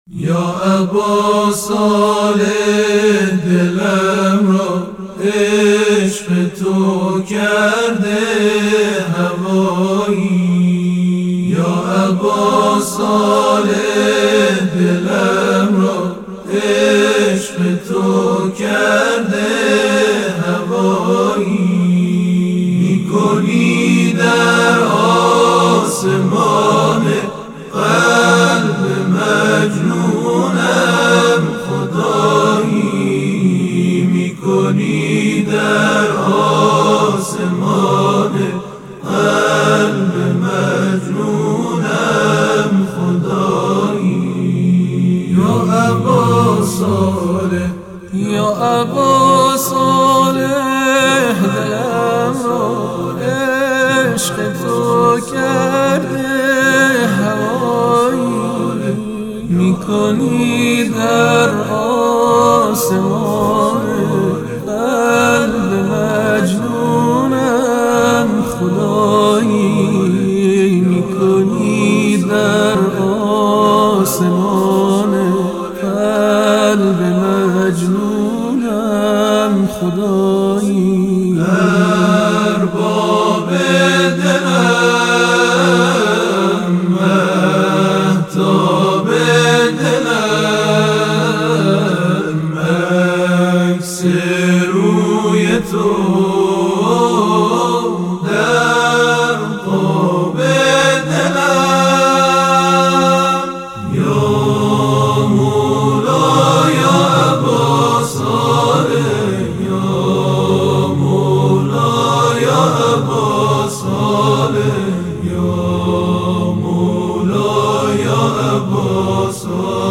یا ابا صالح دلم را عشق تو کرده هوایی. یا ابا صالح دلم را عشق تو کرده هوایی. میکنی در آسمان قلب مجنونم خدایی. میکنی در آسمان قلب مجنونم خدایی. یا ابا صالح، یا ابا صالح دلم را عشق تو کرده هوایی. میکنی در آسمان قلب مجنونم خدایی. میکنی در آسمان قلب مجنونم خدایی. ارباب دلم، مهتاب دلم، عکس روی تو در قاب دلم. یا مولا یا ابا صالح، یا مولا یا ابا صالح، یا مولا یا ابا صالح.